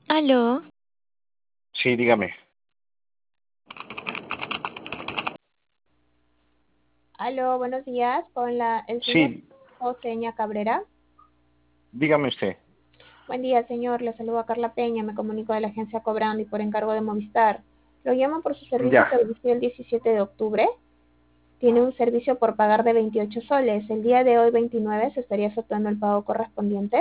Aló, Sí, dígame. Aló, buenos días, con el señor Sí, Joseña Cabrera. dígame usted. Buen día, señor, le saludo a Carla Peña, me comunico de la agencia Cobrando y por encargo de Movistar. Lo llamo por su servicio Ya, que venció el 17 de octubre. Tiene un servicio por pagar de 28 soles. El día de hoy, 29, se estaría efectuando el pago correspondiente.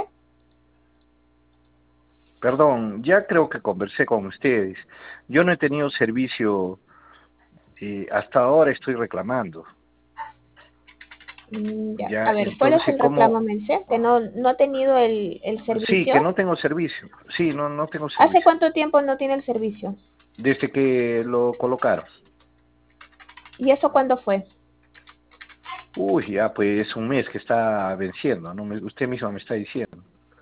perdón, ya creo que conversé con ustedes. Yo no he tenido servicio, hasta ahora estoy reclamando. Ya. Ya, A ver, ¿cuál es entonces, el reclamo, ¿cómo? Mense? Que no ha tenido el Sí, que servicio. no tengo servicio. Sí, no tengo ¿Hace servicio. cuánto tiempo no tiene el servicio? Desde que lo colocaron. ¿Y eso cuándo fue? Uy, ya, pues un mes que está venciendo, ¿no? Usted mismo me está diciendo.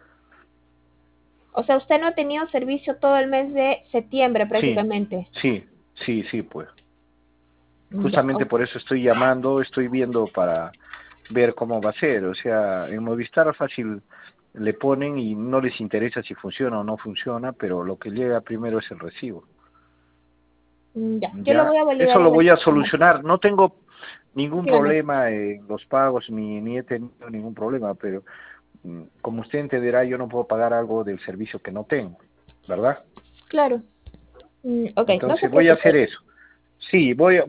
O sea, usted no ha tenido servicio todo el mes de septiembre Sí, prácticamente. sí, sí, pues. Ya, Justamente ok. por eso estoy llamando, estoy viendo para ver cómo va a ser. O sea, en Movistar fácil le ponen y no les interesa si funciona o no funciona, pero lo que llega primero es el recibo. Ya, yo lo Ya, voy a validar eso en lo la voy a plataforma. solucionar. No tengo ningún Dígame. problema en los pagos, ni he tenido ningún problema, pero como usted entenderá, yo no puedo pagar algo del servicio que no tengo, ¿verdad? Claro. Ok, no se Entonces voy a hacer preocupe. eso. Sí,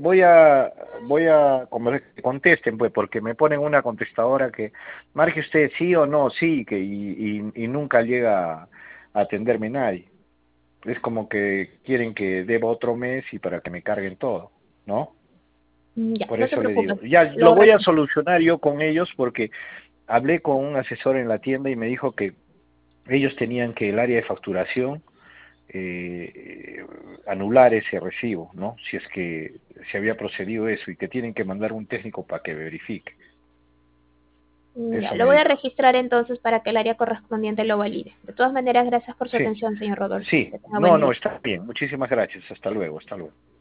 como que contesten, pues, porque me ponen una contestadora que marque usted sí o no, sí, y nunca llega a atenderme nadie. Es como que quieren que deba otro mes y para que me carguen todo, ¿no? Ya, Por no se eso le digo. preocupe. Ya lo Lo voy a registro. solucionar yo con ellos porque hablé con un asesor en la tienda y me dijo que ellos tenían que el área de facturación eh, anular ese recibo, ¿no? Si es que se había procedido eso y que tienen que mandar un técnico para que verifique. Ya, Eso lo me voy a dijo. registrar entonces para que el área correspondiente lo valide. De todas maneras, gracias por su Sí, atención, señor Rodolfo. sí. Que tenga buen No, día. está bien. Muchísimas gracias. Hasta luego, hasta luego.